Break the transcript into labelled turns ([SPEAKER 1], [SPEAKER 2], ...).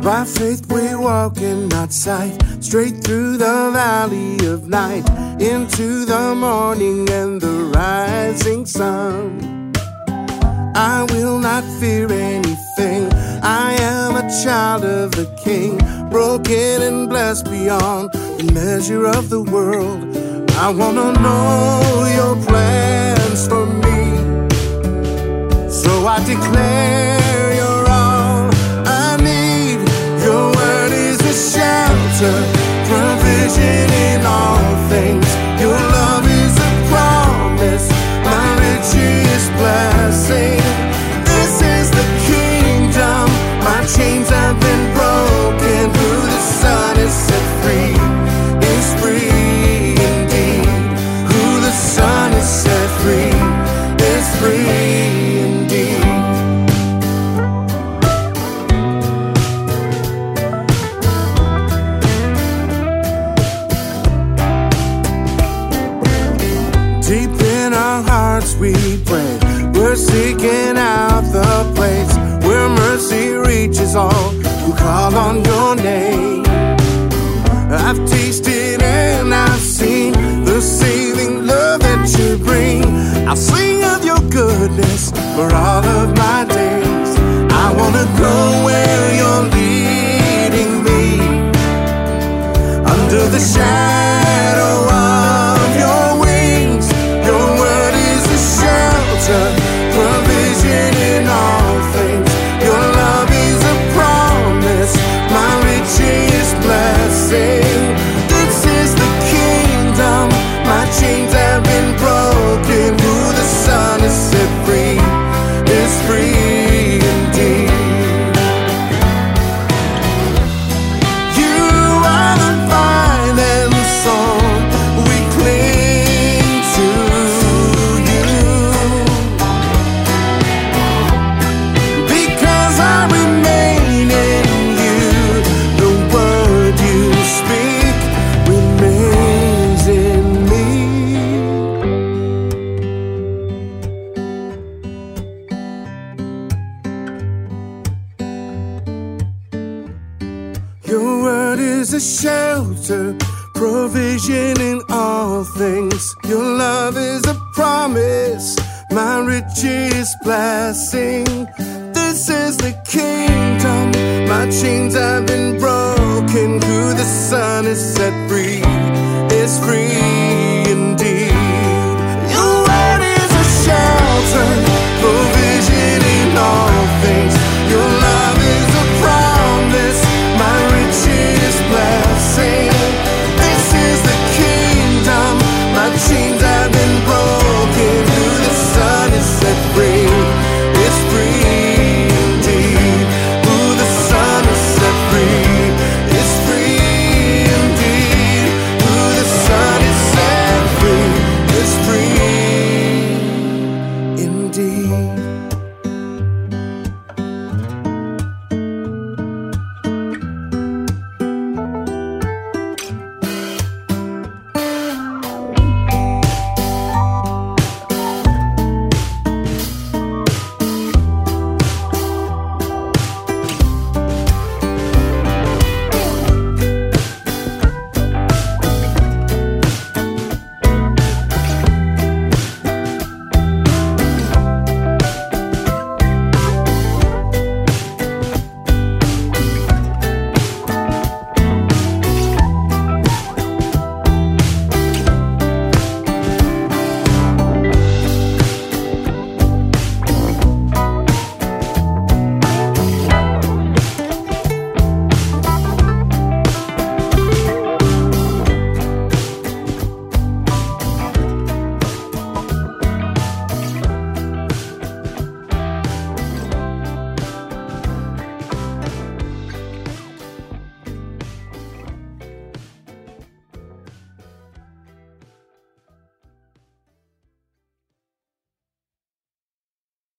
[SPEAKER 1] By faith we walk and not sight, straight through the valley of night, into the morning and the rising sun. I will not fear anything, I am a child of the King, broken and blessed beyond the measure of the world. I wanna know your plans for me, so I declare you're all I need. Your word is a shelter, provision in all things. Your love is a promise, my richest blessing. This is the kingdom, my chains have been broken. Who the Son is set free is free indeed. Who the Son is set free is free indeed. Deep in our hearts we pray, we're seeking out the place where mercy reaches all who call on your name. I've tasted and I've seen the saving love that you bring. I'll sing of your goodness for all of my days. I wanna go where you're leading me, under the shadow of your wings. Your word is a shelter, provision in all things. Your love is a promise, my richest blessing. This is the kingdom, my chains have been broken. Who the Son is set free is free indeed. You are the vine and the soul, we cling to you. Because I remain in you, the word you speak remains in me. Your word is a shelter, provision in all things. Your love is a promise, my richest blessing. This is the kingdom, my chains have been broken. Who the Son is set free is free